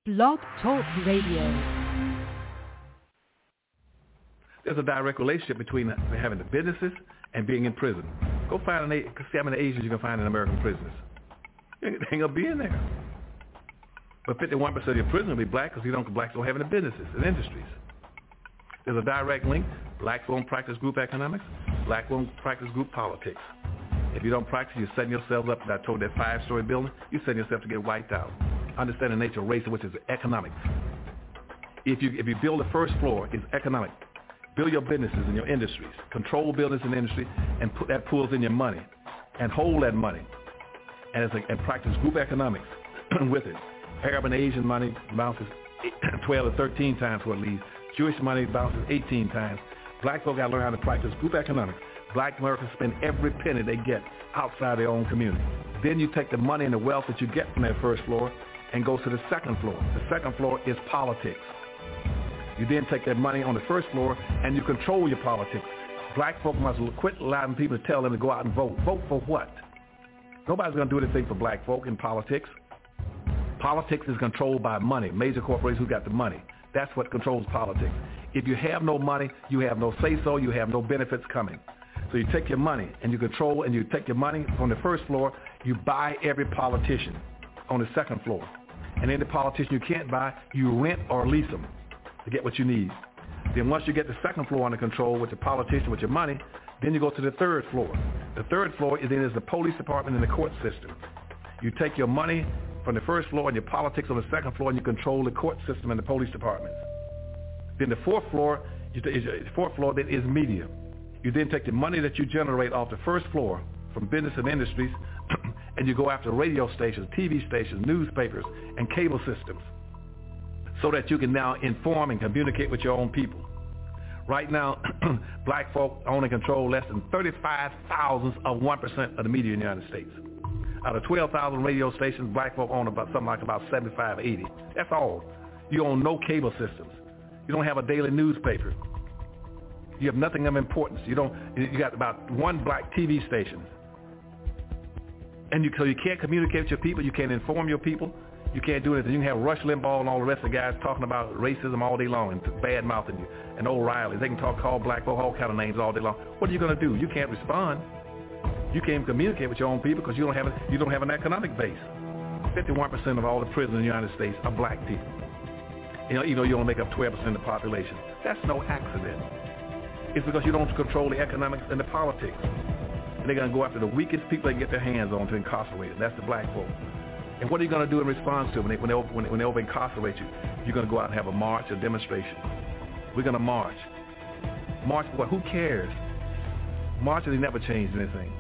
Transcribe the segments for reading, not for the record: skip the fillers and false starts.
Blog Talk Radio. There's a direct relationship between having the businesses and being in prison. Go find see how many Asians you can find in American prisons. They ain't gonna be in there. But 51% of your prisoners will be black because blacks don't have any businesses and industries. There's a direct link. Blacks won't practice group economics. Blacks won't practice group politics. If you don't practice, you're setting yourself up. I told that 5-story building, you're setting yourself to get wiped out. Understand the nature of race, which is economics. If you build the first floor, it's economic. Build your businesses and your industries. Control business and industry, and put that pools in your money, and hold that money, and practice group economics with it. Arab and Asian money bounces 12 to 13 times what it leaves. Jewish money bounces 18 times. Black folk got to learn how to practice group economics. Black Americans spend every penny they get outside their own community. Then you take the money and the wealth that you get from that first floor and go to the second floor. The second floor is politics. You then take that money on the first floor and you control your politics. Black folk must quit allowing people to tell them to go out and vote. Vote for what? Nobody's going to do anything for black folk in politics. Politics is controlled by money, major corporations who got the money. That's what controls politics. If you have no money, you have no say-so, you have no benefits coming. So you take your money and you control, and you take your money from the first floor, you buy every politician on the second floor. And any politician you can't buy, you rent or lease them to get what you need. Then once you get the second floor under control with the politician, with your money, then you go to the third floor. The third floor is the police department and the court system. You take your money from the first floor and your politics on the second floor, and you control the court system and the police departments. Then the fourth floor then is media. You then take the money that you generate off the first floor from business and industries, and you go after radio stations, TV stations, newspapers, and cable systems, so that you can now inform and communicate with your own people. Right now, black folk own and control less than 35 thousandths of 1% of the media in the United States. Out of 12,000 radio stations, black folk own about 75, 80. That's all. You own no cable systems. You don't have a daily newspaper. You have nothing of importance. You got about one black TV station. And so you can't communicate with your people. You can't inform your people. You can't do anything. You can have Rush Limbaugh and all the rest of the guys talking about racism all day long and bad-mouthing you. And O'Reilly. They can call black folk all kind of names all day long. What are you going to do? You can't respond. You can't communicate with your own people because you don't have an economic base. 51% of all the prisoners in the United States are black people. You only make up 12% of the population. That's no accident. It's because you don't control the economics and the politics. And they're going to go after the weakest people they can get their hands on to incarcerate them. That's the black folk. And what are you going to do in response to it when they over-incarcerate you? You're going to go out and have a march, a demonstration. We're going to march. March for what? Who cares? Marching has never changed anything.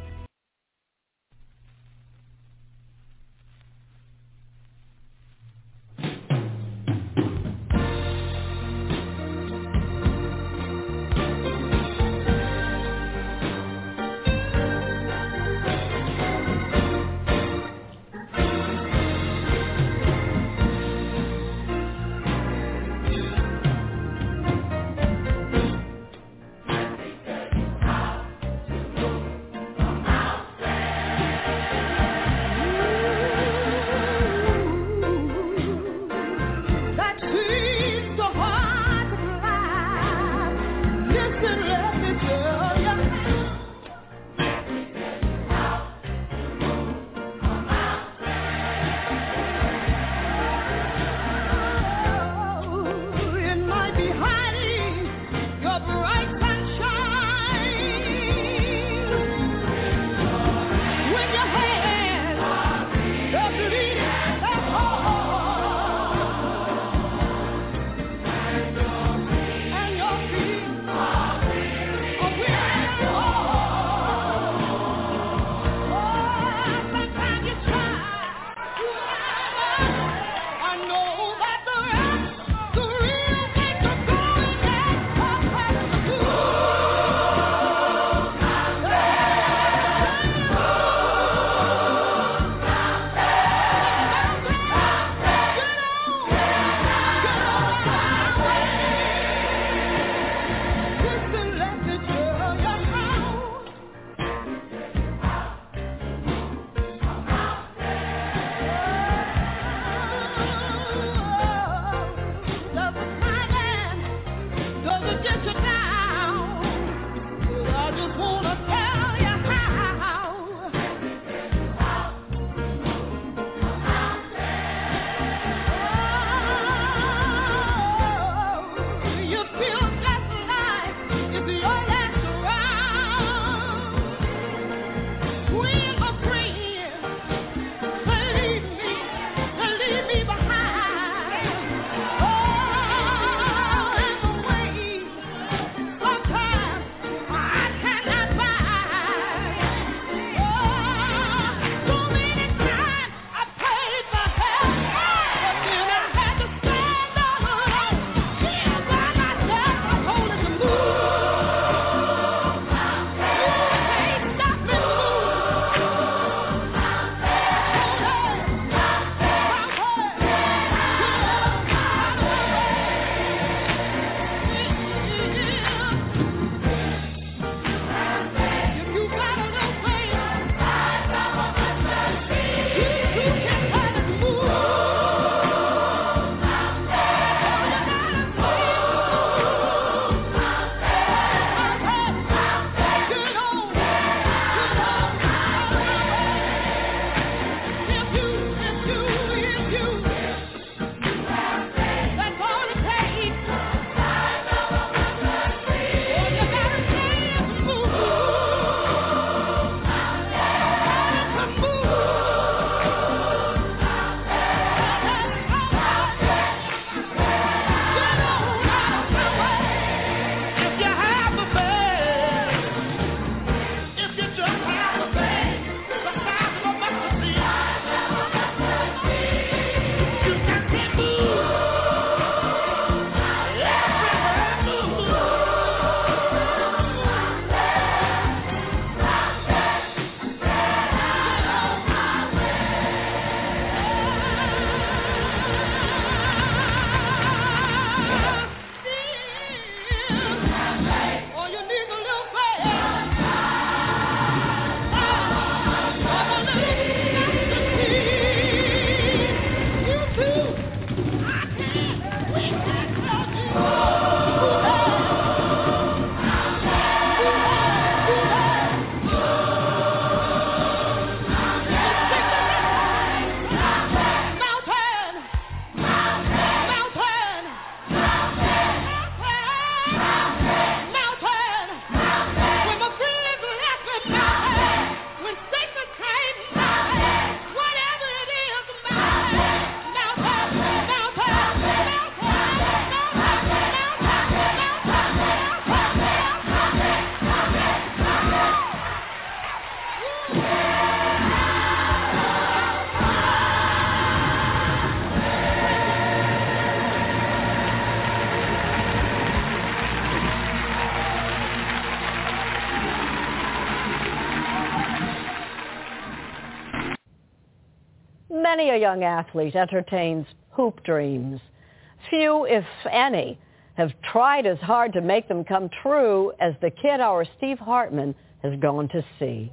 Many a young athlete entertains hoop dreams. Few, if any, have tried as hard to make them come true as the kid our Steve Hartman has gone to see.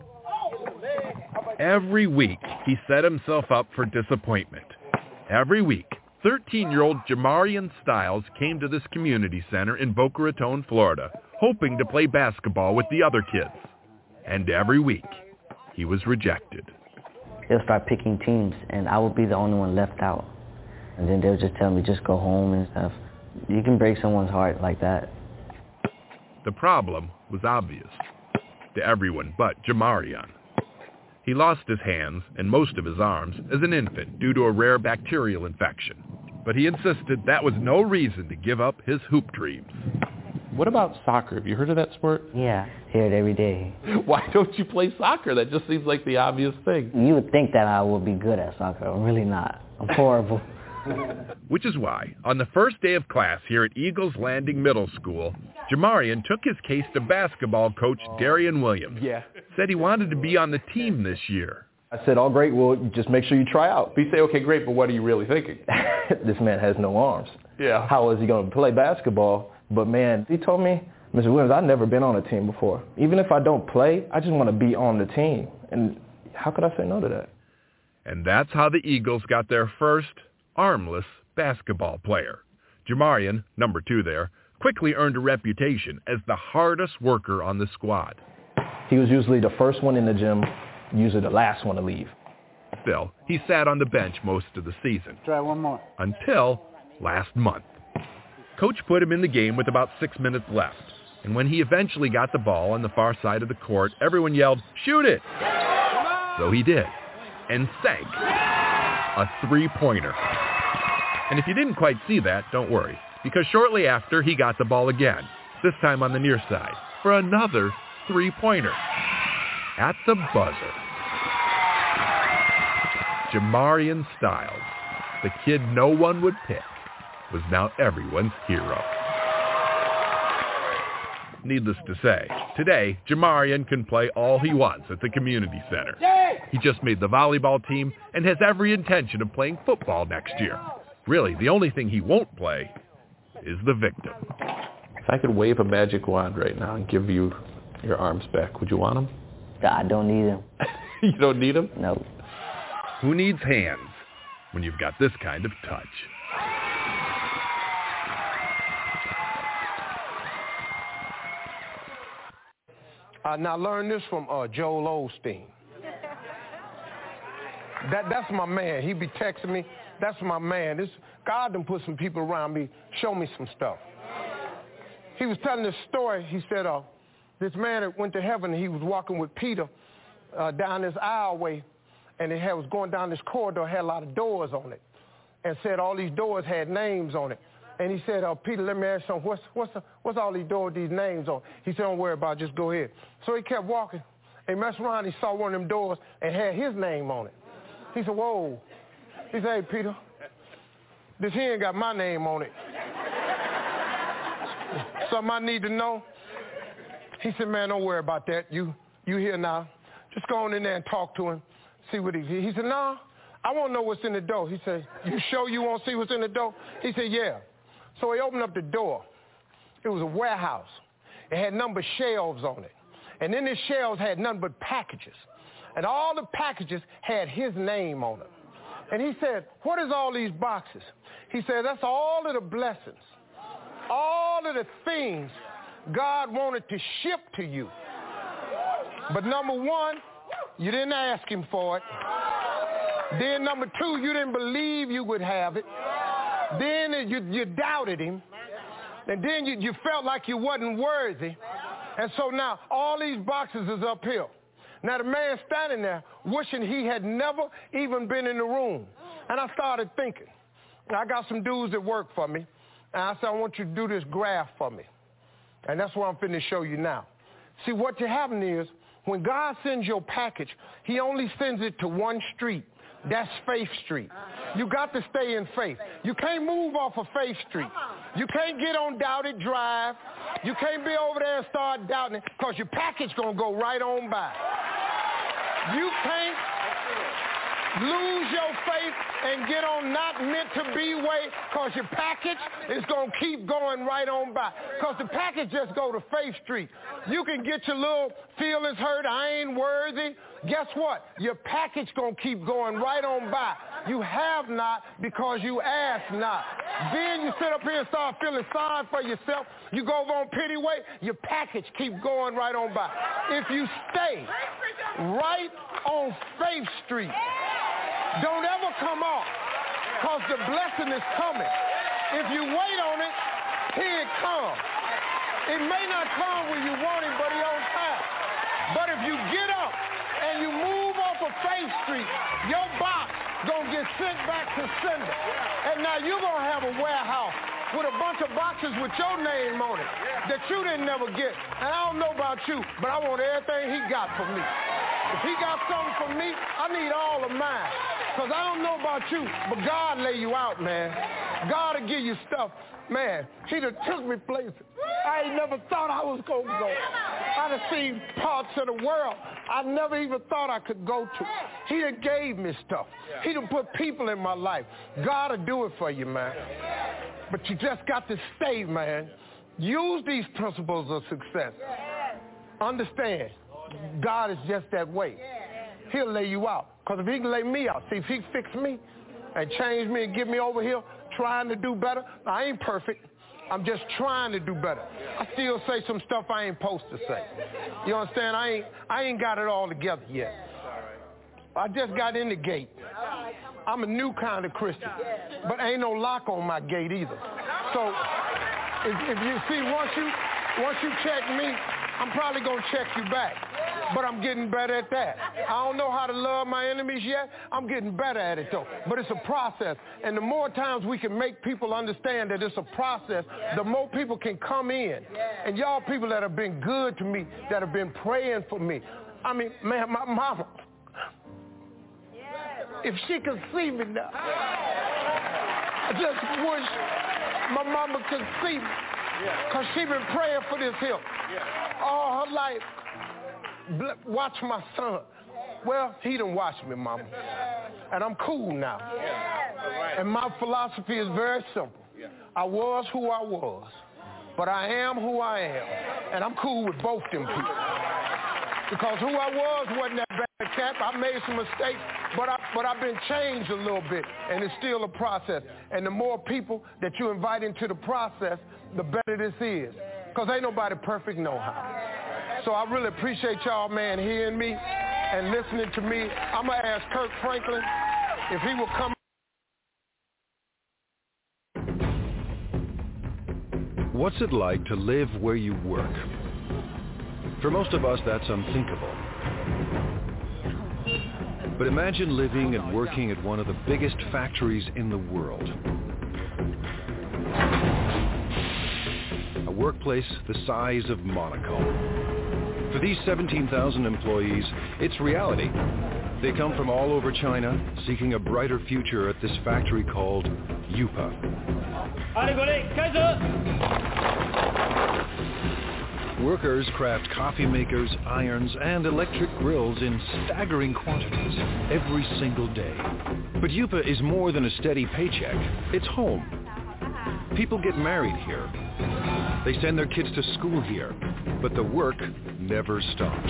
Every week, he set himself up for disappointment. Every week, 13-year-old Jamarian Styles came to this community center in Boca Raton, Florida, hoping to play basketball with the other kids. And every week, he was rejected. They'll start picking teams, and I would be the only one left out. And then they'll just tell me, just go home and stuff. You can break someone's heart like that. The problem was obvious to everyone but Jamarian. He lost his hands and most of his arms as an infant due to a rare bacterial infection. But he insisted that was no reason to give up his hoop dreams. What about soccer? Have you heard of that sport? Yeah, hear it every day. Why don't you play soccer? That just seems like the obvious thing. You would think that I would be good at soccer. I'm really not. I'm horrible. Which is why, on the first day of class here at Eagles Landing Middle School, Jamarian took his case to basketball coach Darian Williams. Said he wanted to be on the team this year. I said, all great, well, just make sure you try out. You say, okay, great, but what are you really thinking? This man has no arms. Yeah. How is he going to play basketball? But, man, he told me, Mr. Williams, I've never been on a team before. Even if I don't play, I just want to be on the team. And how could I say no to that? And that's how the Eagles got their first armless basketball player. Jamarian, number 2 there, quickly earned a reputation as the hardest worker on the squad. He was usually the first one in the gym, usually the last one to leave. Still, he sat on the bench most of the season. Try one more. Until last month. Coach put him in the game with about 6 minutes left. And when he eventually got the ball on the far side of the court, everyone yelled, "Shoot it!" So he did. And sank a three-pointer. And if you didn't quite see that, don't worry, because shortly after he got the ball again, this time on the near side, for another three-pointer. At the buzzer. Jamarian Styles, the kid no one would pick, was now everyone's hero. Needless to say, today, Jamarian can play all he wants at the community center. He just made the volleyball team and has every intention of playing football next year. Really, the only thing he won't play is the victim. If I could wave a magic wand right now and give you your arms back, would you want them? I don't need them. You don't need them? No. Who needs hands when you've got this kind of touch? Now learn this from Joel Osteen. That's my man. He be texting me. That's my man. God done put some people around me, show me some stuff. He was telling this story. He said, this man that went to heaven, he was walking with Peter down this aisleway, and it was going down this corridor, had a lot of doors on it, and said all these doors had names on it. And he said, Peter, let me ask you something. What's all these doors, these names on? He said, don't worry about it, just go ahead. So he kept walking. And he messed around, he saw one of them doors and had his name on it. He said, whoa. He said, hey, Peter, this here ain't got my name on it. Something I need to know? He said, man, don't worry about that. You here now. Just go on in there and talk to him, see what he said, no, I want to know what's in the door. He said, you sure you want to see what's in the door? He said, yeah. So he opened up the door. It was a warehouse. It had numbered shelves on it. And in the shelves had none but packages. And all the packages had his name on them. And he said, what is all these boxes? He said, that's all of the blessings, all of the things God wanted to ship to you. But number one, you didn't ask him for it. Then number two, you didn't believe you would have it. Then you doubted him. And then you felt like you wasn't worthy. And so now all these boxes is uphill. Now the man standing there wishing he had never even been in the room. And I started thinking, I got some dudes that work for me. And I said, I want you to do this graph for me. And that's what I'm finna show you now. See, what you happen is, when God sends your package, he only sends it to one street. That's Faith Street. You got to stay in faith. You can't move off of Faith Street. You can't get on Doubted Drive. You can't be over there and start doubting it, because your package going to go right on by. Lose your faith and get on not meant to be way, because your package is going to keep going right on by. Because the package just go to Faith Street. You can get your little feelings hurt, I ain't worthy. Guess what? Your package going to keep going right on by. You have not because you ask not. Then you sit up here and start feeling sorry for yourself. You go over on pity way, your package keep going right on by. If you stay right on Faith Street, don't ever come off, because the blessing is coming. If you wait on it, here it comes. It may not come when you want it, but it's on time. But if you get up and you move off of Faith Street, your box gonna get sent back to sender. And now you're gonna have a warehouse with a bunch of boxes with your name on it that you didn't never get. And I don't know about you, but I want everything he got for me. If he got something for me, I need all of mine. Because I don't know about you, but God lay you out, man. God will give you stuff. Man, he done took me places I ain't never thought I was going to go. I done seen parts of the world I never even thought I could go to. He done gave me stuff. He done put people in my life. God will do it for you, man. But you just got to stay, man. Use these principles of success. Understand, God is just that way. He'll lay you out. Because if he can lay me out, see, if he fix me and change me and get me over here trying to do better, I ain't perfect. I'm just trying to do better. I still say some stuff I ain't supposed to say. You understand? I ain't got it all together yet. I just got in the gate. I'm a new kind of Christian, but ain't no lock on my gate either. So if you see, once you check me, I'm probably going to check you back. But I'm getting better at that. I don't know how to love my enemies yet. I'm getting better at it, though. But it's a process. And the more times we can make people understand that it's a process, the more people can come in. And y'all people that have been good to me, that have been praying for me. I mean, man, my mama, if she could see me now, I just wish my mama could see me. Because she been praying for this here all her life. Watch my son. Well, he done watched me, mama. And I'm cool now. And my philosophy is very simple. I was who I was, but I am who I am. And I'm cool with both them people. Because who I was wasn't that bad cat. I made some mistakes, but I've been changed a little bit, and it's still a process. And the more people that you invite into the process, the better this is. Because ain't nobody perfect no how. So I really appreciate y'all, man, hearing me and listening to me. I'm going to ask Kirk Franklin if he will come. What's it like to live where you work? For most of us, that's unthinkable. But imagine living and working at one of the biggest factories in the world. A workplace the size of Monaco. For these 17,000 employees, it's reality. They come from all over China, seeking a brighter future at this factory called Yupa. Workers craft coffee makers, irons, and electric grills in staggering quantities every single day. But Yupa is more than a steady paycheck. It's home. People get married here. They send their kids to school here, but the work never stops.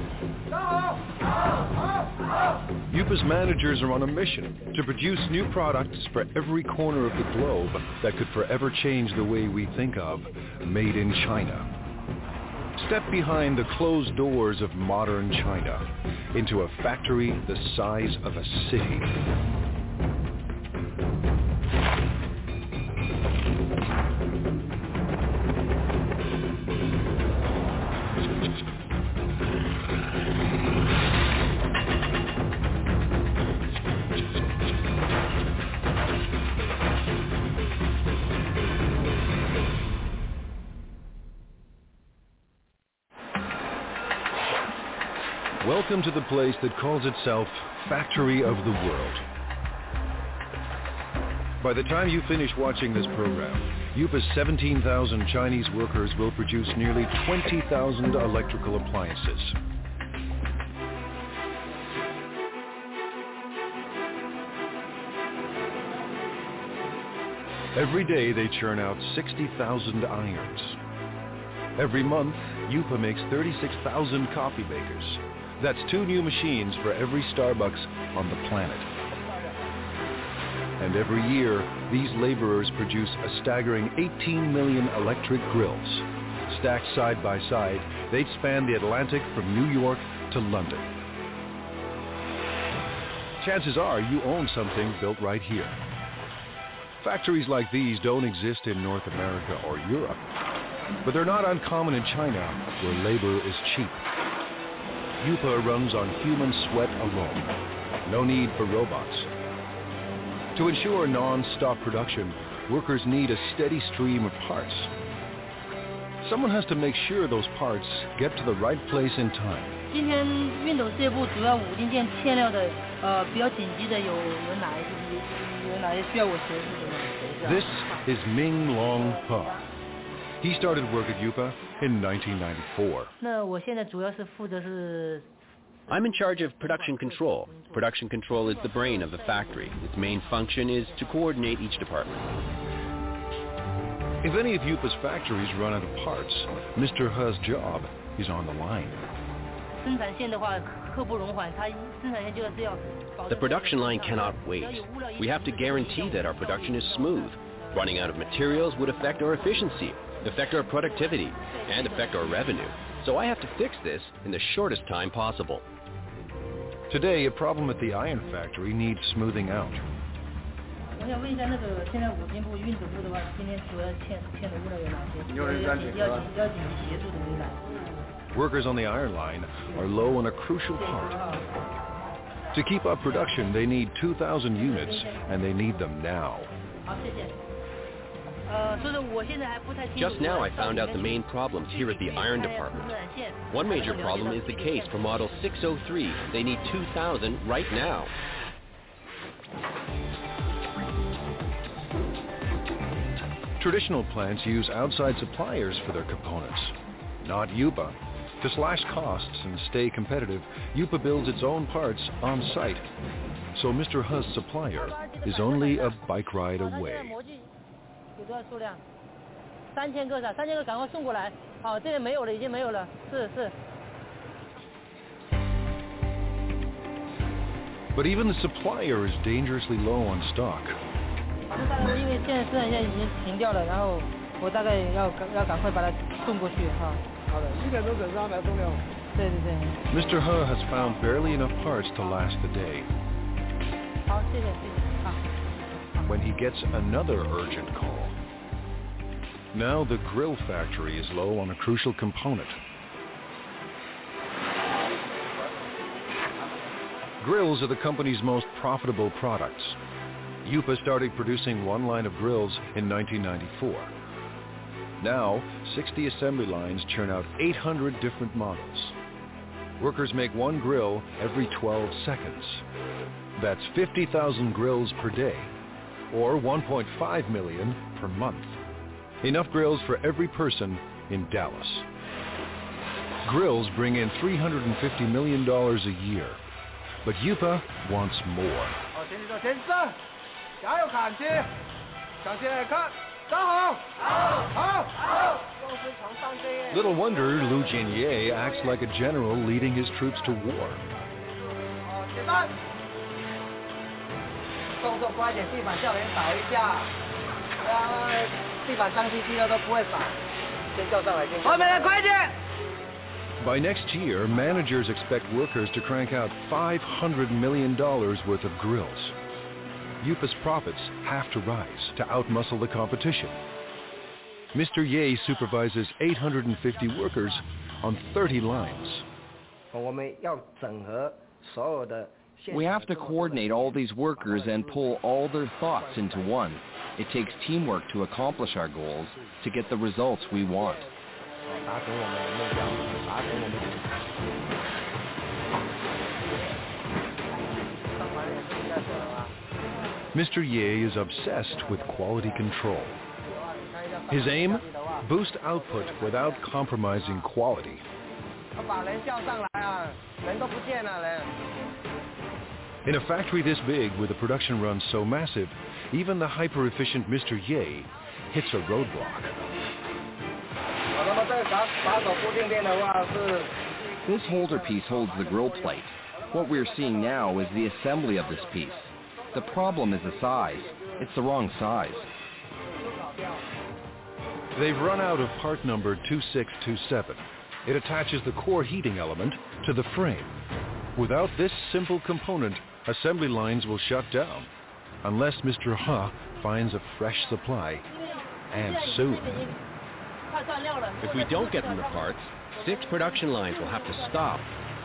Yupa's managers are on a mission to produce new products for every corner of the globe that could forever change the way we think of made in China. Step behind the closed doors of modern China into a factory the size of a city. Welcome to the place that calls itself Factory of the World. By the time you finish watching this program, Yupa's 17,000 Chinese workers will produce nearly 20,000 electrical appliances. Every day they churn out 60,000 irons. Every month, Yupa makes 36,000 coffee makers. That's 2 new machines for every Starbucks on the planet. And every year, these laborers produce a staggering 18 million electric grills. Stacked side by side, they'd span the Atlantic from New York to London. Chances are you own something built right here. Factories like these don't exist in North America or Europe, but they're not uncommon in China, where labor is cheap. Yupa runs on human sweat alone. No need for robots. To ensure non-stop production, workers need a steady stream of parts. Someone has to make sure those parts get to the right place in time. 今天熨斗事业部主要5金件欠料的，比较紧急的有哪一些需要我协助的吗？ This is Ming Long He. He started work at Yupa in 1994. 那我现在主要是负责是。 I'm in charge of production control. Production control is the brain of the factory. Its main function is to coordinate each department. If any of Yupa's factories run out of parts, Mr. He's job is on the line. The production line cannot wait. We have to guarantee that our production is smooth. Running out of materials would affect our efficiency, affect our productivity, and affect our revenue. So I have to fix this in the shortest time possible. Today, a problem at the iron factory needs smoothing out. Workers on the iron line are low on a crucial part. To keep up production, they need 2,000 units, and they need them now. Just now I found out the main problems here at the iron department. One major problem is the case for model 603. They need 2,000 right now. Traditional plants use outside suppliers for their components, not Yupa. To slash costs and stay competitive, Yupa builds its own parts on site. So Mr. He's supplier is only a bike ride away. 有多少数量？3000个是吧？3000个赶快送过来。好，这里没有了，已经没有了。是。 But even the supplier is dangerously low on stock. 因为现在已经停掉了，然后我大概要赶快把它送过去哈。好的，7点钟准时安排送料。对。 Mr. He has found barely enough parts to last the day. 好，谢谢。好。 When he gets another urgent call. Now the grill factory is low on a crucial component. Grills are the company's most profitable products. Yupa started producing one line of grills in 1994. Now, 60 assembly lines churn out 800 different models. Workers make one grill every 12 seconds. That's 50,000 grills per day, or 1.5 million per month. Enough grills for every person in Dallas. Grills bring in $350 million a year, but Yupa wants more. Little wonder Lu Jianye acts like a general leading his troops to war. By next year, managers expect workers to crank out $500 million worth of grills. Yupa's profits have to rise to outmuscle the competition. Mr. Ye supervises 850 workers on 30 lines. We have to coordinate all these workers and pull all their thoughts into one. It takes teamwork to accomplish our goals, to get the results we want. Mr. Ye is obsessed with quality control. His aim? Boost output without compromising quality. In a factory this big, with a production run so massive, even the hyper-efficient Mr. Ye hits a roadblock. This holder piece holds the grill plate. What we're seeing now is the assembly of this piece. The problem is the size. It's the wrong size. They've run out of part number 2627. It attaches the core heating element to the frame. Without this simple component, assembly lines will shut down, unless Mr. He finds a fresh supply, and soon. If we don't get them the parts, 6 production lines will have to stop.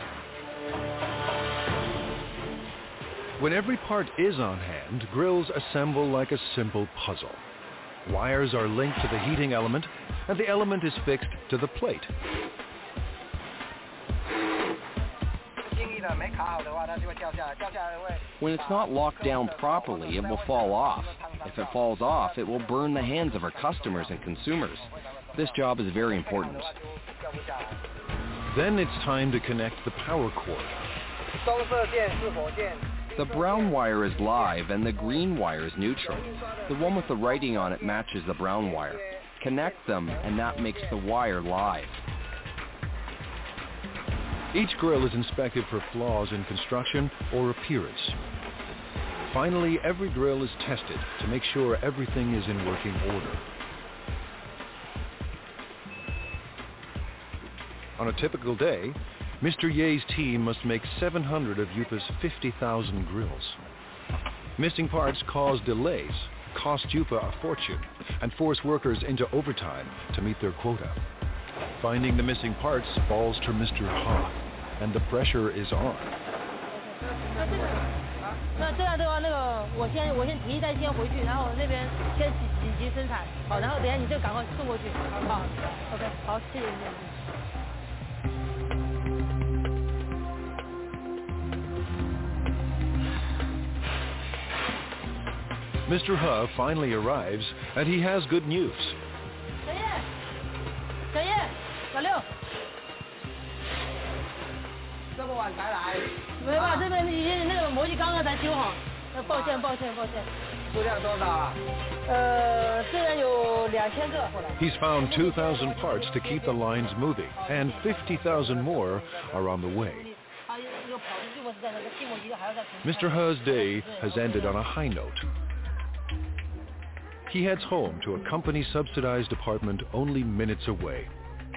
When every part is on hand, grills assemble like a simple puzzle. Wires are linked to the heating element, and the element is fixed to the plate. When it's not locked down properly, it will fall off. If it falls off, it will burn the hands of our customers and consumers. This job is very important. Then it's time to connect the power cord. The brown wire is live and the green wire is neutral. The one with the writing on it matches the brown wire. Connect them and that makes the wire live. Each grill is inspected for flaws in construction or appearance. Finally, every grill is tested to make sure everything is in working order. On a typical day, Mr. Ye's team must make 700 of Yupa's 50,000 grills. Missing parts cause delays, cost Yupa a fortune, and force workers into overtime to meet their quota. Finding the missing parts falls to Mr. He, and the pressure is on. 那这样的话，我先提一袋先回去，然后那边先紧急生产，好，然后等下你就赶快送过去，好 ，OK， 好，谢谢。 Mr. He finally arrives, and he has good news. 小叶，小六，这么晚才来？没办法，这边已经那个模具刚刚才修好，抱歉。数量多少啊？这边有2000个。 He's found 2,000 parts to keep the lines moving, and 50,000 more are on the way. Mr. He's day has ended on a high note. He heads home to a company-subsidized apartment only minutes away.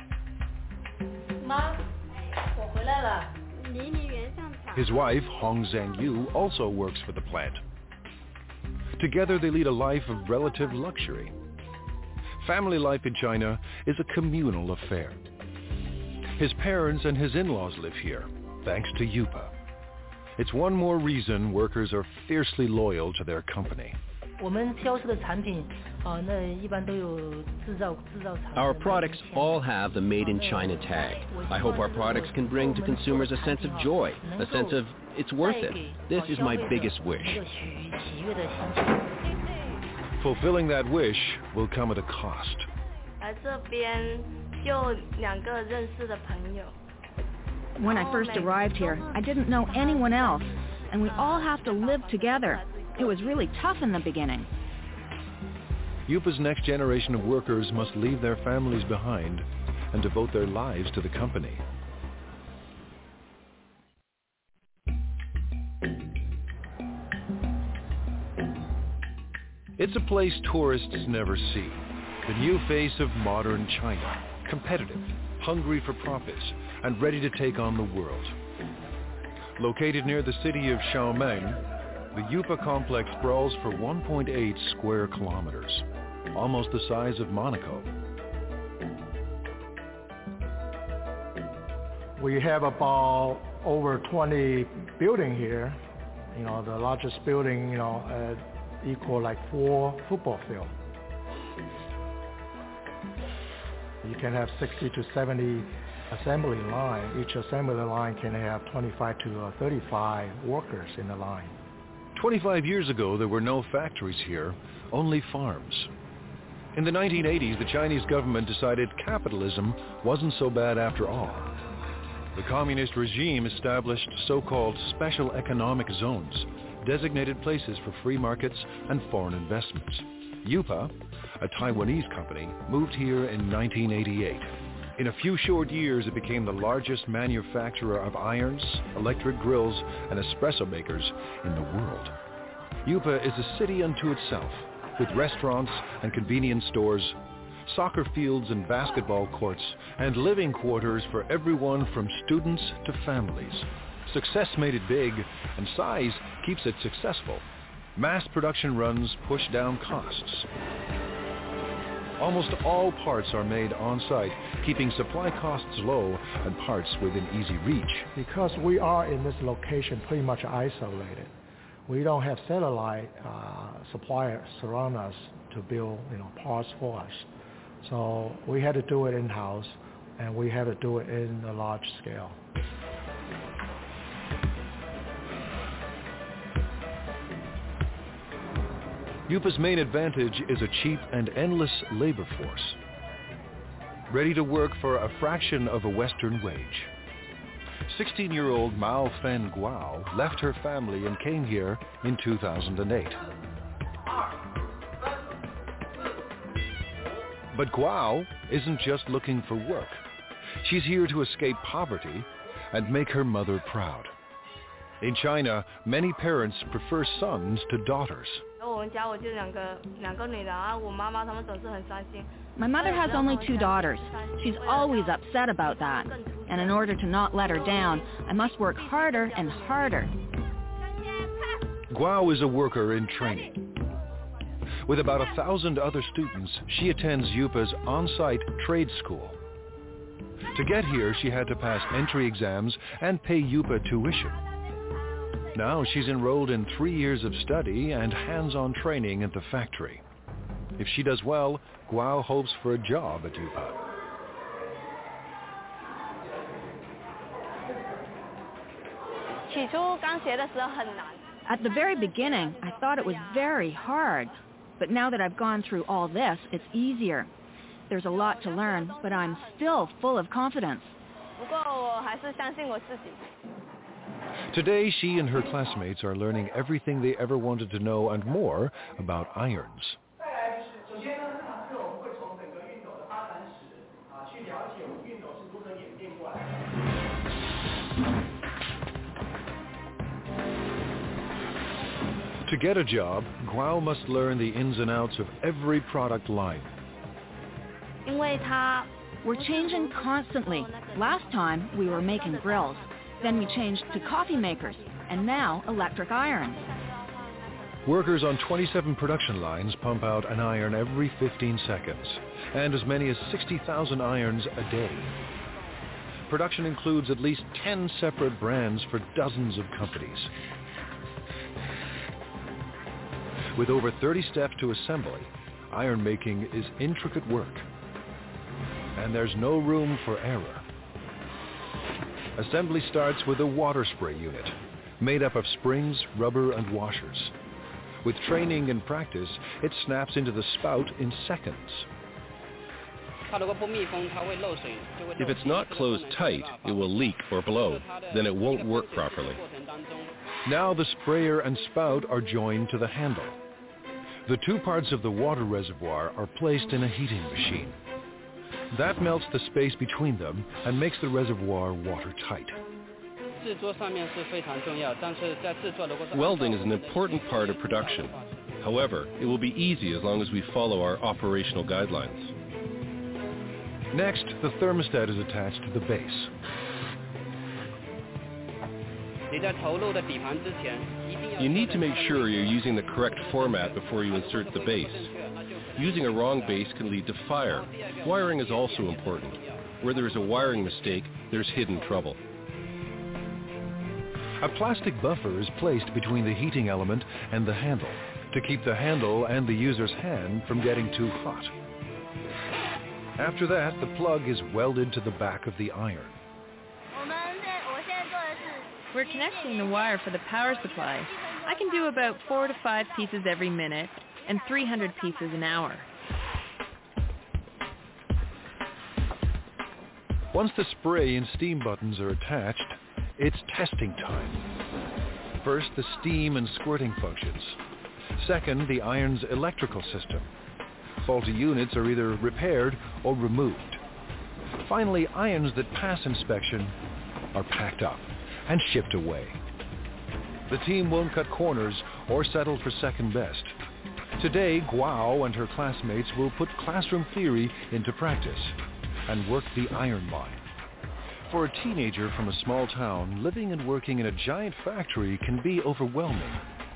妈，我回来了。 His wife, Hong Zhangyu, also works for the plant. Together they lead a life of relative luxury. Family life in China is a communal affair. His parents and his in-laws live here, thanks to Yupa. It's one more reason workers are fiercely loyal to their company. 我们销售的产品，那一般都有制造厂。 Our products all have the Made in China tag. I hope our products can bring to consumers a sense of joy, a sense of it's worth it. This is my biggest wish. Fulfilling that wish will come at a cost. 来这边就2个认识的朋友。 When I first arrived here, I didn't know anyone else, and we all have to live together. It was really tough in the beginning. Yupa's next generation of workers must leave their families behind and devote their lives to the company. It's a place tourists never see. The new face of modern China, competitive, hungry for profits, and ready to take on the world. Located near the city of Xiaomeng, the Yupa complex sprawls for 1.8 square kilometers, almost the size of Monaco. We have about over 20 buildings here. You know, the largest building, equal like 4 football fields. You can have 60 to 70 assembly line. Each assembly line can have 25 to 35 workers in the line. 25 years ago, there were no factories here, only farms. In the 1980s, the Chinese government decided capitalism wasn't so bad after all. The communist regime established so-called special economic zones, designated places for free markets and foreign investments. Yupa, a Taiwanese company, moved here in 1988. In a few short years, it became the largest manufacturer of irons, electric grills, and espresso makers in the world. Yupa is a city unto itself, with restaurants and convenience stores, soccer fields and basketball courts, and living quarters for everyone from students to families. Success made it big, and size keeps it successful. Mass production runs push down costs. Almost all parts are made on-site, keeping supply costs low and parts within easy reach. Because we are in this location pretty much isolated, we don't have satellite suppliers surround us to build parts for us. So we had to do it in-house, and we had to do it in a large scale. Yupa's main advantage is a cheap and endless labor force, ready to work for a fraction of a Western wage. 16-year-old Mao Fen Guo left her family and came here in 2008. But Guo isn't just looking for work. She's here to escape poverty and make her mother proud. In China, many parents prefer sons to daughters. My mother has only 2 daughters. She's always upset about that. And in order to not let her down, I must work harder and harder. Guo is a worker in training. With about 1,000 other students, she attends Yupa's on-site trade school. To get here, she had to pass entry exams and pay Yupa tuition. Now she's enrolled in 3 years of study and hands-on training at the factory. If she does well, Guo hopes for a job at Yupa. At the very beginning, I thought it was very hard. But now that I've gone through all this, it's easier. There's a lot to learn, but I'm still full of confidence. Today, she and her classmates are learning everything they ever wanted to know and more about irons. To get a job, Guo must learn the ins and outs of every product line. We're changing constantly. Last time, we were making grills. Then we changed to coffee makers, and now electric irons. Workers on 27 production lines pump out an iron every 15 seconds, and as many as 60,000 irons a day. Production includes at least 10 separate brands for dozens of companies. With over 30 steps to assembly, iron making is intricate work, and there's no room for error. Assembly starts with a water spray unit, made up of springs, rubber, and washers. With training and practice, it snaps into the spout in seconds. If it's not closed tight, it will leak or blow. Then it won't work properly. Now the sprayer and spout are joined to the handle. The 2 parts of the water reservoir are placed in a heating machine. That melts the space between them and makes the reservoir watertight. Welding is an important part of production. However, it will be easy as long as we follow our operational guidelines. Next, the thermostat is attached to the base. You need to make sure you're using the correct format before you insert the base. Using a wrong base can lead to fire. Wiring is also important. Where there is a wiring mistake, there's hidden trouble. A plastic buffer is placed between the heating element and the handle to keep the handle and the user's hand from getting too hot. After that, the plug is welded to the back of the iron. We're connecting the wire for the power supply. I can do about 4 to 5 pieces every minute and 300 pieces an hour. Once the spray and steam buttons are attached, it's testing time. First, the steam and squirting functions. Second, the iron's electrical system. Faulty units are either repaired or removed. Finally, irons that pass inspection are packed up and shipped away. The team won't cut corners or settle for second best. Today, Guo and her classmates will put classroom theory into practice and work the iron line. For a teenager from a small town, living and working in a giant factory can be overwhelming.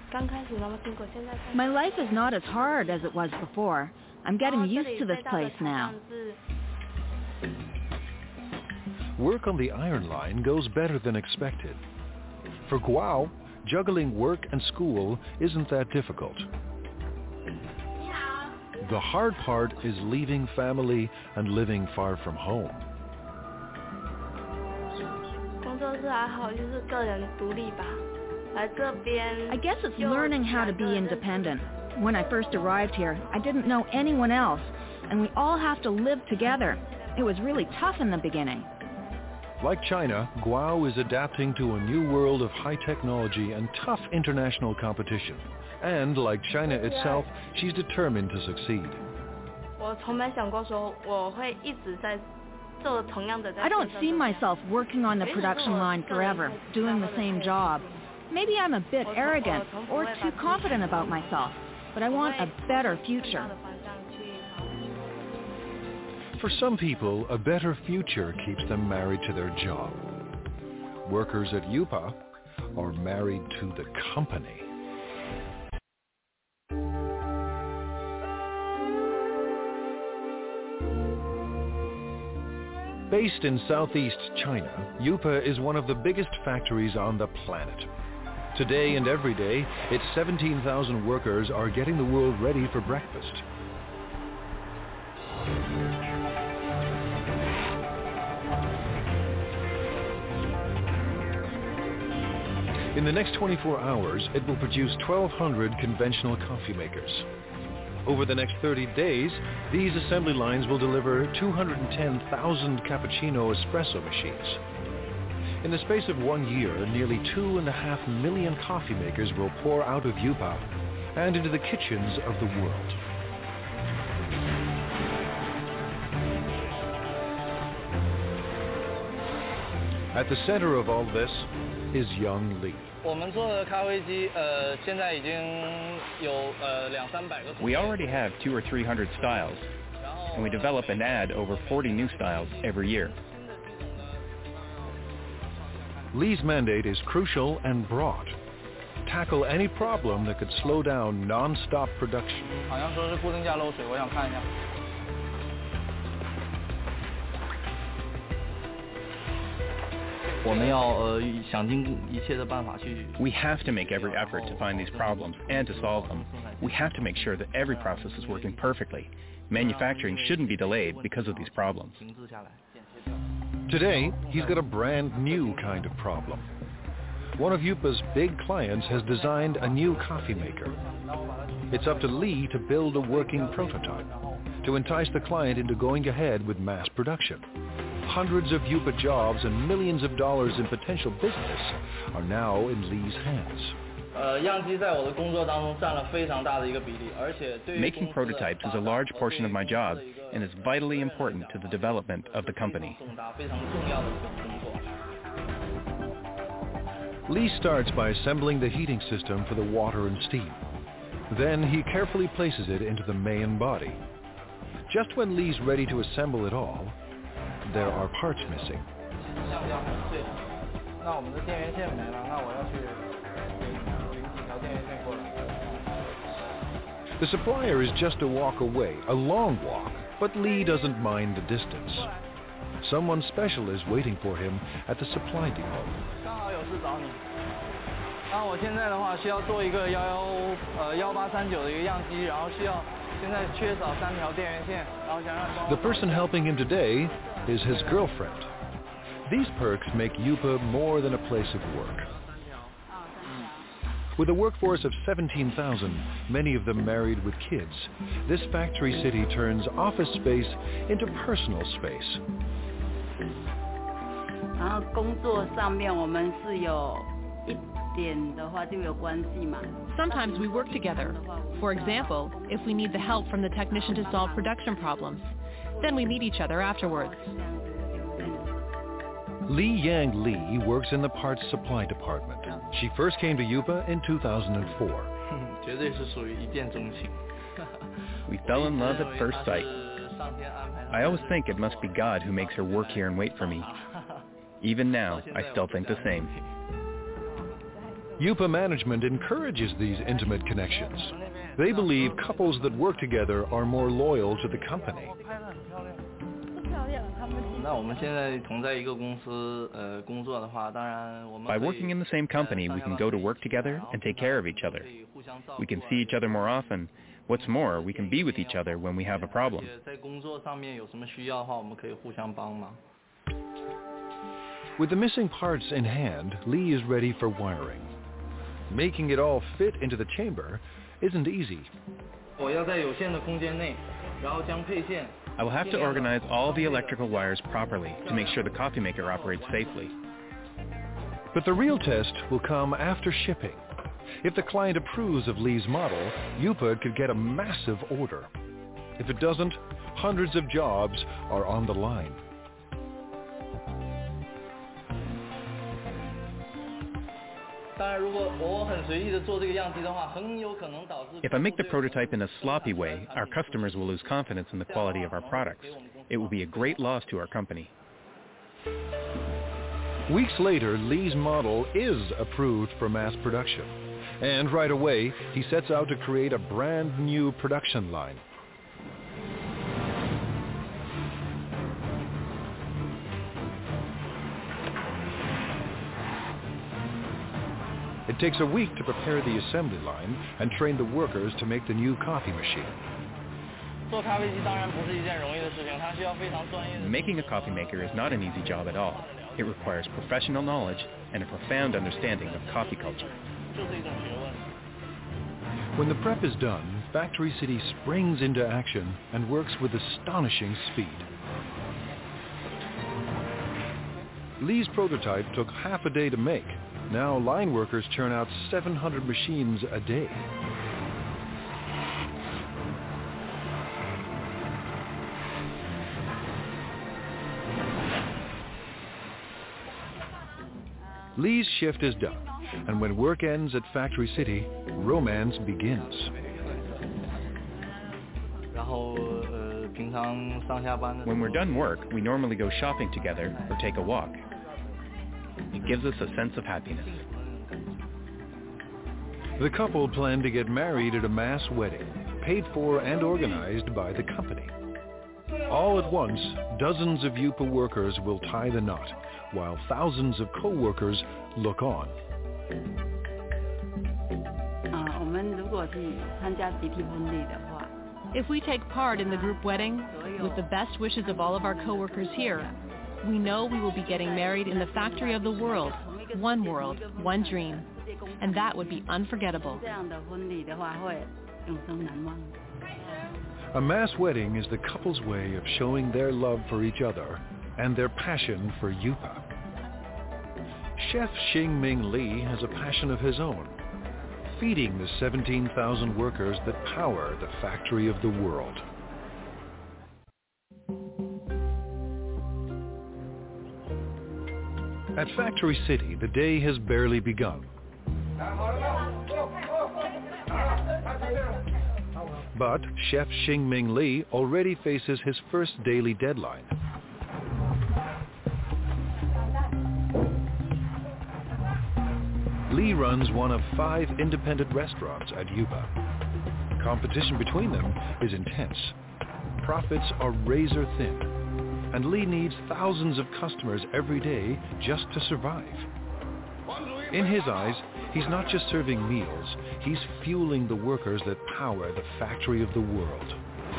My life is not as hard as it was before. I'm getting used to this place now. Work on the iron line goes better than expected. For Guo, juggling work and school isn't that difficult. The hard part is leaving family and living far from home. I guess it's learning how to be independent. When I first arrived here, I didn't know anyone else, and we all have to live together. It was really tough in the beginning. Like China, Guo is adapting to a new world of high technology and tough international competition. And like China itself, she's determined to succeed. I don't see myself working on the production line forever, doing the same job. Maybe I'm a bit arrogant or too confident about myself, but I want a better future. For some people, a better future keeps them married to their job. Workers at Yupa are married to the company. Based in southeast China, Yupa is one of the biggest factories on the planet. Today and every day, its 17,000 workers are getting the world ready for breakfast. In the next 24 hours, it will produce 1,200 conventional coffee makers. Over the next 30 days, these assembly lines will deliver 210,000 cappuccino espresso machines. In the space of 1 year, nearly 2.5 million coffee makers will pour out of Yupa and into the kitchens of the world. At the center of all this is Young Lee. We already have 200 or 300 styles, and we develop and add over 40 new styles every year. Lee's mandate is crucial and broad. Tackle any problem that could slow down non-stop production. We have to make every effort to find these problems and to solve them. We have to make sure that every process is working perfectly. Manufacturing shouldn't be delayed because of these problems. Today, he's got a brand new kind of problem. One of Yupa's big clients has designed a new coffee maker. It's up to Lee to build a working prototype to entice the client into going ahead with mass production. Hundreds of Yupa jobs and millions of dollars in potential business are now in Lee's hands. Making prototypes is a large portion of my job and is vitally important to the development of the company. Lee starts by assembling the heating system for the water and steam. Then he carefully places it into the main body. Just when Lee's ready to assemble it all, there are parts missing. The supplier is just a walk away, a long walk, but Lee doesn't mind the distance. Someone special is waiting for him at the supply depot. The person helping him today is his girlfriend. These perks make Yupa more than a place of work. With a workforce of 17,000, many of them married with kids, this factory city turns office space into personal space. 然后工作上面我们是有一点的话就有关系嘛。 Sometimes we work together. For example, if we need the help from the technician to solve production problems, then we meet each other afterwards. Li Yang Li works in the parts supply department. She first came to Yupa in 2004. 绝对是属于一见钟情。 We fell in love at first sight. I always think it must be God who makes her work here and wait for me. Even now, I still think the same. Yupa management encourages these intimate connections. They believe couples that work together are more loyal to the company. 那我们现在同在一个公司工作的话，当然我们 By working in the same company, we can go to work together and take care of each other. We can see each other more often. What's more, we can be with each other when we have a problem. 在工作上面有什么需要的话，我们可以互相帮忙。 With the missing parts in hand, Lee is ready for wiring. Making it all fit into the chamber isn't easy. 我要在有限的空间内，然后将配线。 I will have to organize all the electrical wires properly to make sure the coffee maker operates safely. But the real test will come after shipping. If the client approves of Lee's model, Yupa could get a massive order. If it doesn't, hundreds of jobs are on the line. If I make the prototype in a sloppy way, our customers will lose confidence in the quality of our products. It will be a great loss to our company. Weeks later, Lee's model is approved for mass production. And right away, he sets out to create a brand new production line. It takes a week to prepare the assembly line and train the workers to make the new coffee machine. Making a coffee maker is not an easy job at all. It requires professional knowledge and a profound understanding of coffee culture. When the prep is done, Factory City springs into action and works with astonishing speed. Lee's prototype took half a day to make. Now line workers churn out 700 machines a day. Lee's shift is done, and when work ends at Factory City, romance begins. When we're done work, we normally go shopping together or take a walk. It gives us a sense of happiness. The couple plan to get married at a mass wedding, paid for and organized by the company. All at once, dozens of Yupa workers will tie the knot, while thousands of co-workers look on. If we take part in the group wedding, with the best wishes of all of our co-workers here, we know we will be getting married in the factory of the world, one dream, and that would be unforgettable. A mass wedding is the couple's way of showing their love for each other and their passion for Yupa. Chef Xingming Li has a passion of his own, feeding the 17,000 workers that power the factory of the world. At Factory City, the day has barely begun. But Chef Xingming Li already faces his first daily deadline. Li runs one of 5 independent restaurants at Yupa. Competition between them is intense. Profits are razor thin, and Li needs thousands of customers every day just to survive. In his eyes, he's not just serving meals, he's fueling the workers that power the factory of the world.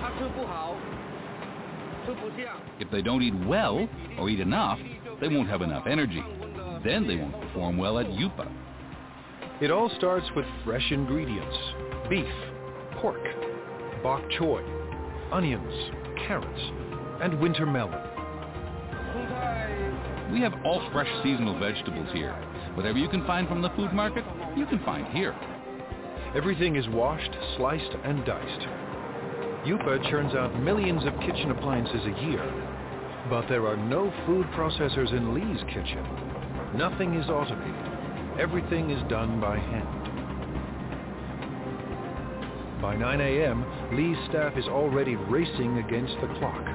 If they don't eat well or eat enough, they won't have enough energy. Then they won't perform well at Yupa. It all starts with fresh ingredients: beef, pork, bok choy, onions, carrots, and winter melon. We have all fresh seasonal vegetables here. Whatever you can find from the food market, you can find here. Everything is washed, sliced, and diced. Yupa churns out millions of kitchen appliances a year. But there are no food processors in Lee's kitchen. Nothing is automated. Everything is done by hand. By 9 a.m., Lee's staff is already racing against the clock.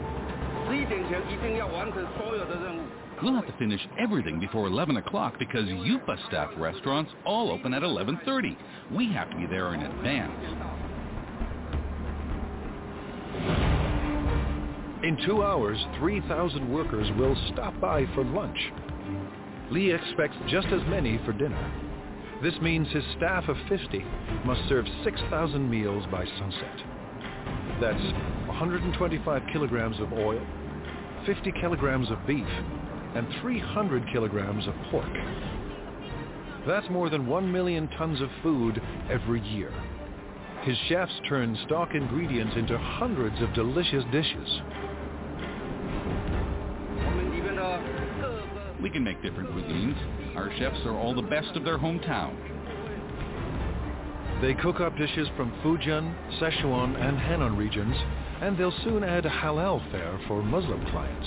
We'll have to finish everything before 11 o'clock because Yupa staff restaurants all open at 11:30. We have to be there in advance. In 2 hours, 3,000 workers will stop by for lunch. Lee expects just as many for dinner. This means his staff of 50 must serve 6,000 meals by sunset. That's 125 kilograms of oil, 50 kilograms of beef, and 300 kilograms of pork. That's more than 1 million tons of food every year. His chefs turn stock ingredients into hundreds of delicious dishes. We can make different cuisines. Our chefs are all the best of their hometown. They cook up dishes from Fujian, Sichuan, and Henan regions, and they'll soon add halal fare for Muslim clients.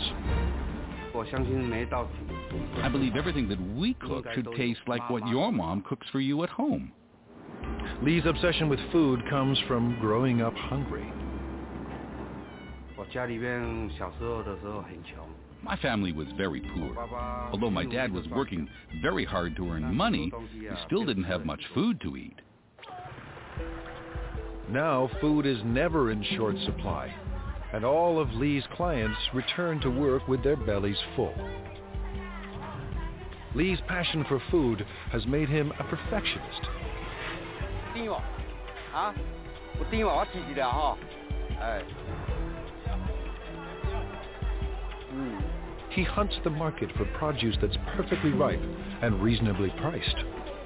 I believe everything that we cook should taste like what your mom cooks for you at home. Lee's obsession with food comes from growing up hungry. My family was very poor. Although my dad was working very hard to earn money, we still didn't have much food to eat. Now food is never in short supply, and all of Lee's clients return to work with their bellies full. Lee's passion for food has made him a perfectionist. He hunts the market for produce that's perfectly ripe and reasonably priced.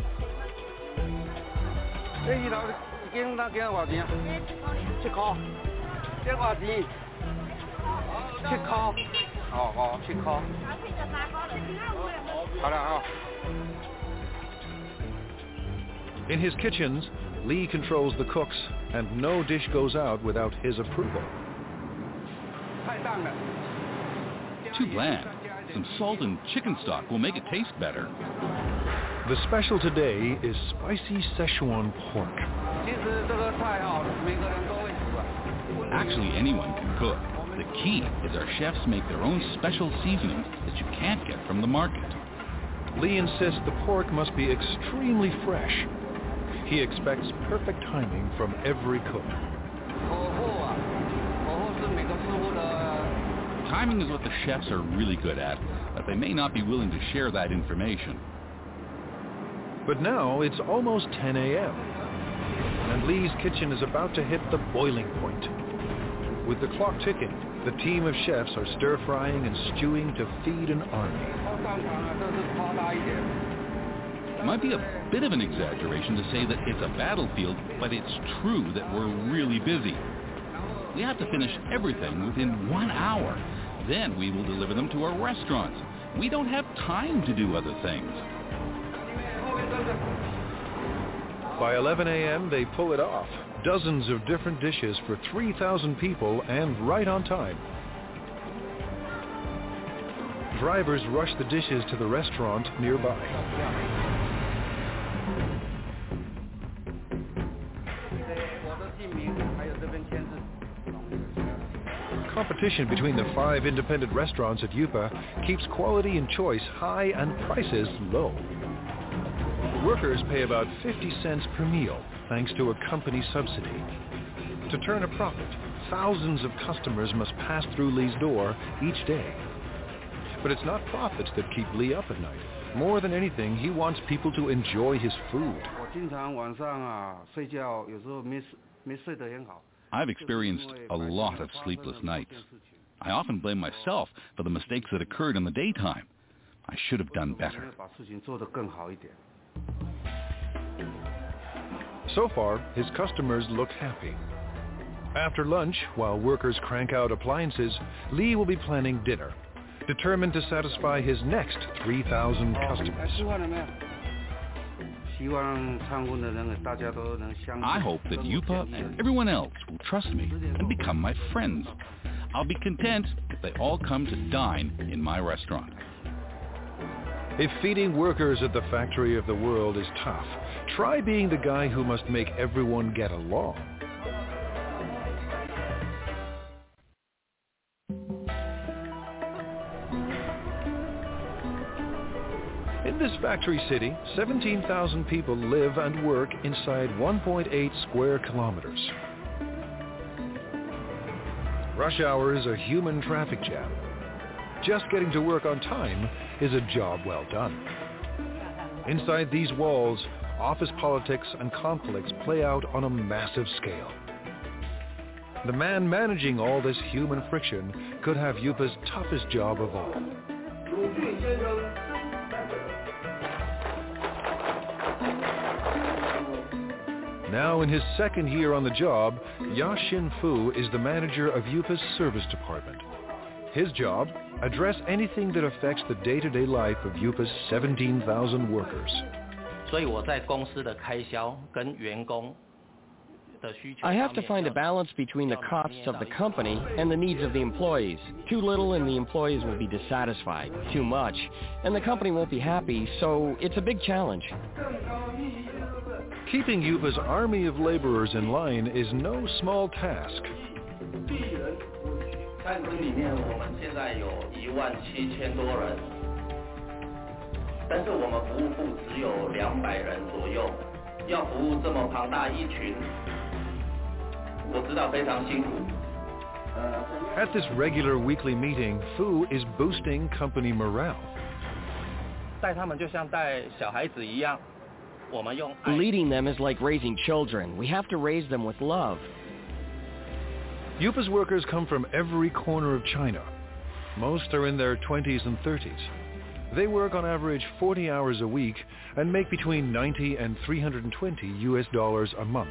In his kitchens, Lee controls the cooks, and no dish goes out without his approval. Too bland. Some salt and chicken stock will make it taste better. The special today is spicy Sichuan pork. Actually, anyone can cook. The key is our chefs make their own special seasonings that you can't get from the market. Lee insists the pork must be extremely fresh. He expects perfect timing from every cook. Timing is what the chefs are really good at, but they may not be willing to share that information. But now it's almost 10 a.m., and Lee's kitchen is about to hit the boiling point. With the clock ticking, the team of chefs are stir-frying and stewing to feed an army. It might be a bit of an exaggeration to say that it's a battlefield, but it's true that we're really busy. We have to finish everything within 1 hour. Then we will deliver them to our restaurants. We don't have time to do other things. By 11 a.m., they pull it off. Dozens of different dishes for 3,000 people and right on time. Drivers rush the dishes to the restaurant nearby. Competition between the 5 independent restaurants at Yupa keeps quality and choice high and prices low. Workers pay about 50 cents per meal thanks to a company subsidy. To turn a profit, thousands of customers must pass through Lee's door each day. But it's not profits that keep Lee up at night. More than anything, he wants people to enjoy his food. I've experienced a lot of sleepless nights. I often blame myself for the mistakes that occurred in the daytime. I should have done better. So far, his customers look happy. After lunch, while workers crank out appliances, Lee will be planning dinner. determined to satisfy his next 3,000 customers. I hope that Yupa and everyone else will trust me and become my friends. I'll be content if they all come to dine in my restaurant. If feeding workers at the factory of the world is tough, try being the guy who must make everyone get along. In this factory city, 17,000 people live and work inside 1.8 square kilometers. Rush hour is a human traffic jam. Just getting to work on time is a job well done. Inside these walls, office politics and conflicts play out on a massive scale. The man managing all this human friction could have Yupa's toughest job of all. Now in his second year on the job, Ya-Shin Fu is the manager of Yupa's service department. His job, address anything that affects the day-to-day life of Yupa's 17,000 workers. I have to find a balance between the costs of the company and the needs of the employees. Too little and the employees will be dissatisfied. Too much and the company won't be happy, so it's a big challenge. Keeping Yupa's army of laborers in line is no small task. At this regular weekly meeting, Fu is boosting company morale. Leading them is like raising children. We have to raise them with love. Yupa's workers come from every corner of China. Most are in their 20s and 30s. They work on average 40 hours a week and make between $90 and $320 a month.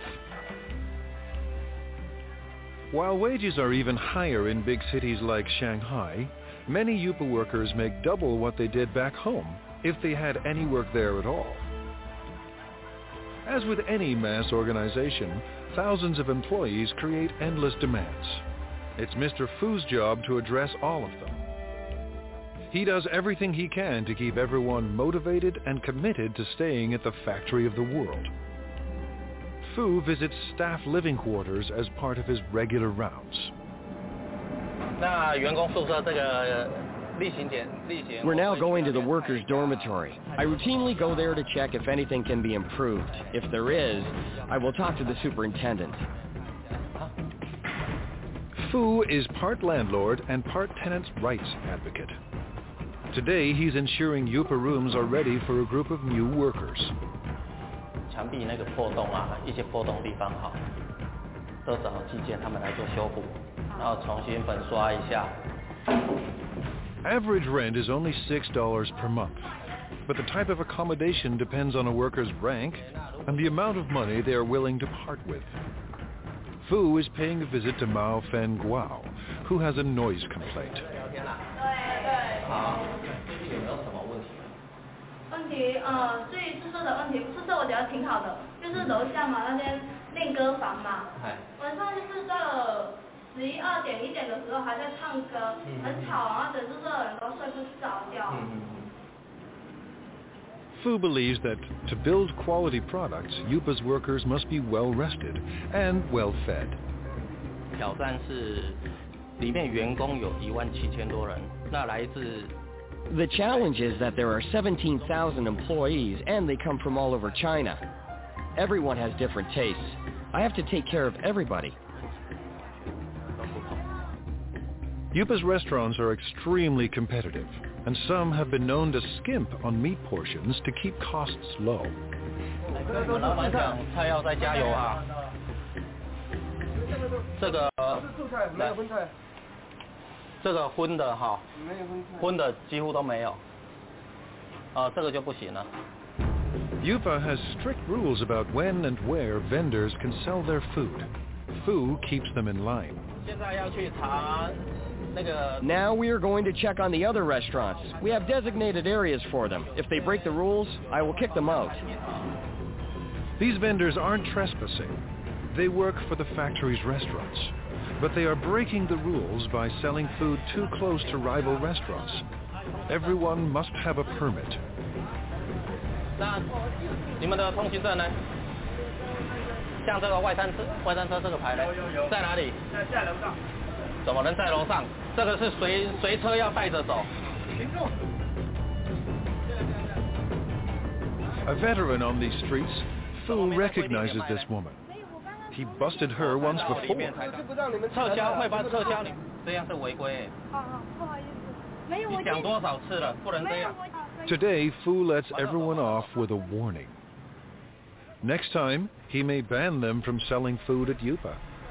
While wages are even higher in big cities like Shanghai, many Yupa workers make double what they did back home if they had any work there at all. As with any mass organization, thousands of employees create endless demands. It's Mr. Fu's job to address all of them. He does everything he can to keep everyone motivated and committed to staying at the factory of the world. Fu visits staff living quarters as part of his regular rounds. We're now going to the workers' dormitory. I routinely go there to check if anything can be improved. If there is, I will talk to the superintendent. Fu is part landlord and part tenants' rights advocate. Today, he's ensuring Yupa rooms are ready for a group of new workers. Average rent is only $6 per month, but the type of accommodation depends on a worker's rank and the amount of money they are willing to part with. Fu is paying a visit to Mao Fen Guao, who has a noise complaint. 问题，至于宿舍的问题，宿舍我觉得挺好的，就是楼下嘛那边练歌房嘛，晚上就是到了11、2点、1点的时候还在唱歌，很吵，然后整宿舍的人都睡不着觉。 Fu believes that to build quality products, Yupa's workers must be well rested and well fed. 挑战是里面员工有17000多人，那来自 The challenge is that there are 17,000 employees and they come from all over China. Everyone has different tastes. I have to take care of everybody. Yupa's restaurants are extremely competitive, and some have been known to skimp on meat portions to keep costs low. 老板讲菜要再加油啊！这个没有荤菜。 这个荤的哈，荤的几乎都没有，这个就不行了。 Yupa has strict rules about when and where vendors can sell their food. Fu keeps them in line. 现在要去查 Now we are going to check on the other restaurants. We have designated areas for them. If they break the rules, I will kick them out. These vendors aren't trespassing. They work for the factory's restaurants. But they are breaking the rules by selling food too close to rival restaurants. Everyone must have a permit. 那你们的通行证呢？像这个外餐车这个牌呢，在哪里？在楼上。怎么能在楼上？这个是随车要带着走。 A veteran on these streets, Fu recognizes this woman. He busted her once before. 撤销会帮撤销你，这样是违规。你讲多少次了，不能这样。 Today, Fu lets everyone off with a warning. Next time, he may ban them from selling food at Yupa.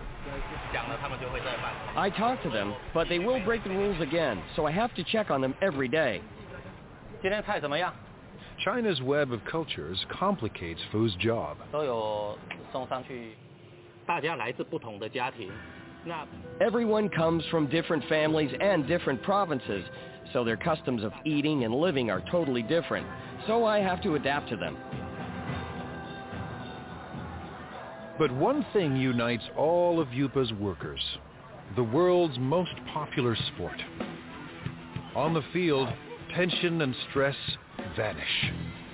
I talk to them, but they will break the rules again, so I have to check on them every day. 今天菜怎么样？ China's web of cultures complicates Fu's job. 都有送上去，大家来自不同的家庭。那 Everyone comes from different families and different provinces, so their customs of eating and living are totally different. So I have to adapt to them. But one thing unites all of Yupa's workers, the world's most popular sport. On the field, tension and stress vanish.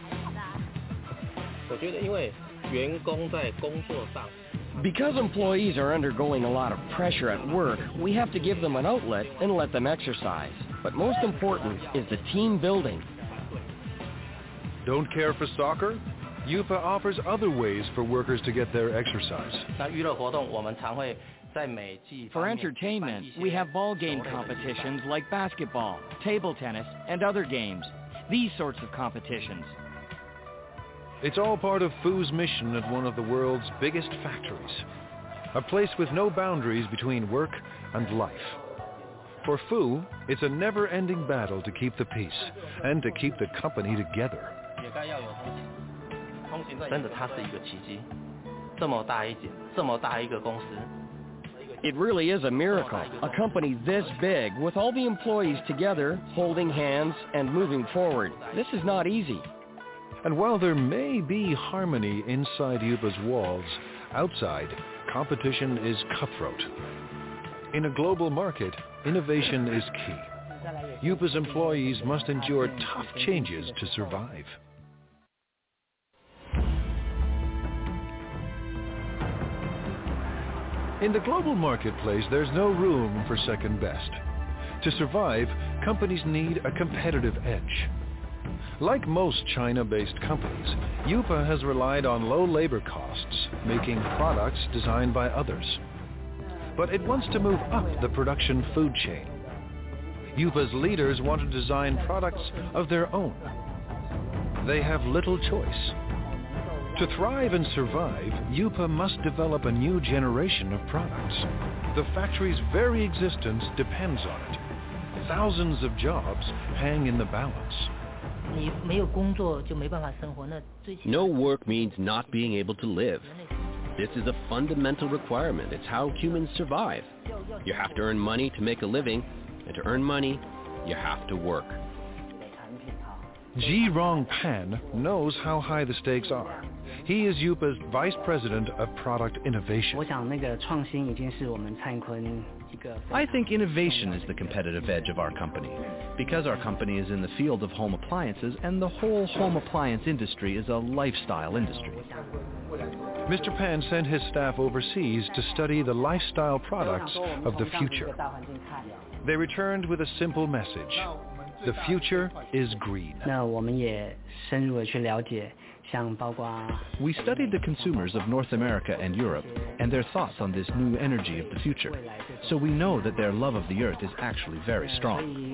我觉得因为员工在工作上。 Because employees are undergoing a lot of pressure at work, we have to give them an outlet and let them exercise. But most important is the team building. Don't care for soccer? Yupa offers other ways for workers to get their exercise. 那娱乐活动我们常会在每季 For entertainment, we have ball game competitions like basketball, table tennis, and other games. These sorts of competitions. It's all part of Fu's mission at one of the world's biggest factories, a place with no boundaries between work and life. For Fu, it's a never-ending battle to keep the peace and to keep the company together. 真的，它是一个奇迹，这么大一个公司。 It really is a miracle, a company this big with all the employees together, holding hands and moving forward. This is not easy. And while there may be harmony inside Yupa's walls, outside, competition is cutthroat. In a global market, innovation is key. Yupa's employees must endure tough changes to survive. In the global marketplace, there's no room for second best. To survive, companies need a competitive edge. Like most China-based companies, Yupa has relied on low labor costs, making products designed by others. But it wants to move up the production food chain. Yupa's leaders want to design products of their own. They have little choice. To thrive and survive, Yupa must develop a new generation of products. The factory's very existence depends on it. Thousands of jobs hang in the balance. No work means not being able to live. This is a fundamental requirement. It's how humans survive. You have to earn money to make a living, and to earn money, you have to work. Ji Rongpan knows how high the stakes are. He is Yupa's Vice President of Product Innovation. I think innovation is the competitive edge of our company, because our company is in the field of home appliances, and the whole home appliance industry is a lifestyle industry. Mr. Pan sent his staff overseas to study the lifestyle products of the future. They returned with a simple message. The future is green. We studied the consumers of North America and Europe and their thoughts on this new energy of the future. So we know that their love of the earth is actually very strong.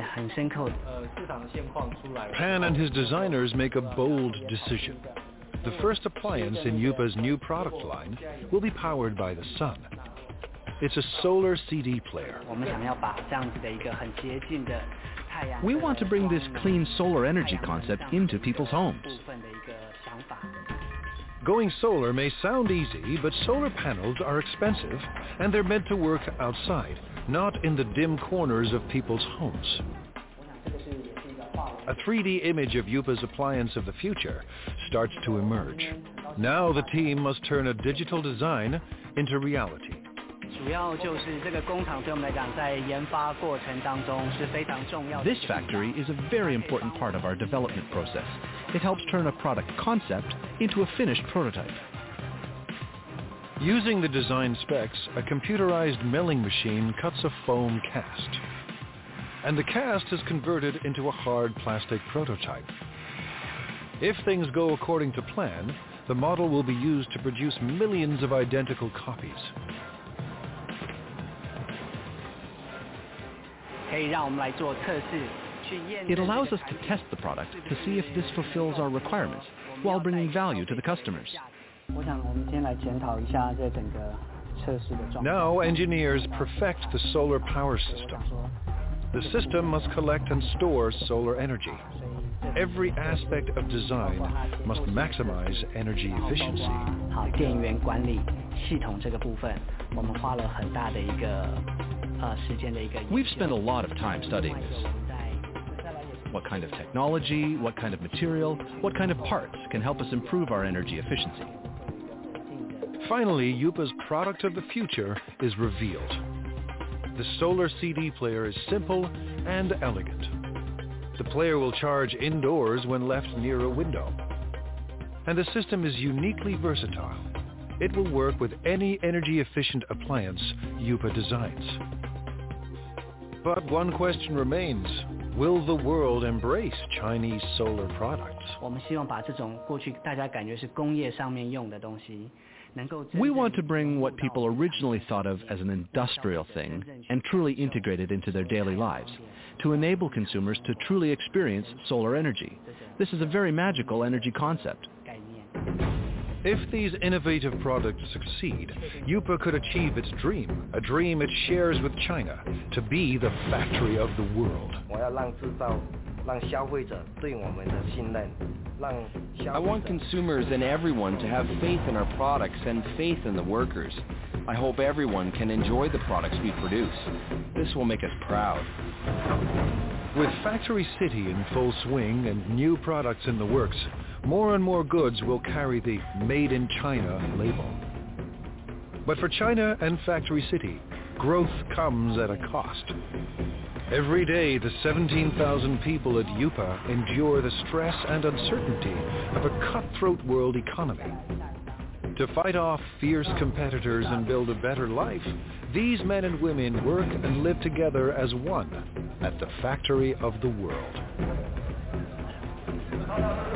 Pan and his designers make a bold decision. The first appliance in Yupa's new product line will be powered by the sun. It's a solar CD player. We want to bring this clean solar energy concept into people's homes. Going solar may sound easy, but solar panels are expensive and they're meant to work outside, not in the dim corners of people's homes. A 3D image of Yupa's appliance of the future starts to emerge. Now the team must turn a digital design into reality. This factory is a very important part of our development process. It helps turn a product concept into a finished prototype. Using the design specs, a computerized milling machine cuts a foam cast. And the cast is converted into a hard plastic prototype. If things go according to plan, the model will be used to produce millions of identical copies. It allows us to test the product to see if this fulfills our requirements while bringing value to the customers. Now engineers perfect the solar power system. The system must collect and store solar energy. Every aspect of design must maximize energy efficiency. We've spent a lot of time studying this. What kind of technology, what kind of material, what kind of parts can help us improve our energy efficiency? Finally, Yupa's product of the future is revealed. The solar CD player is simple and elegant. The player will charge indoors when left near a window. And the system is uniquely versatile. It will work with any energy-efficient appliance Yupa designs. But one question remains. Will the world embrace Chinese solar products? We want to bring what people originally thought of as an industrial thing and truly integrate it into their daily lives, to enable consumers to truly experience solar energy. This is a very magical energy concept. If these innovative products succeed, Yupa could achieve its dream, a dream it shares with China, to be the factory of the world. I want consumers and everyone to have faith in our products and faith in the workers. I hope everyone can enjoy the products we produce. This will make us proud. With Factory City in full swing and new products in the works, more and more goods will carry the Made in China label. But for China and Factory City, growth comes at a cost. Every day, the 17,000 people at Yupa endure the stress and uncertainty of a cutthroat world economy. To fight off fierce competitors and build a better life, these men and women work and live together as one at the factory of the world.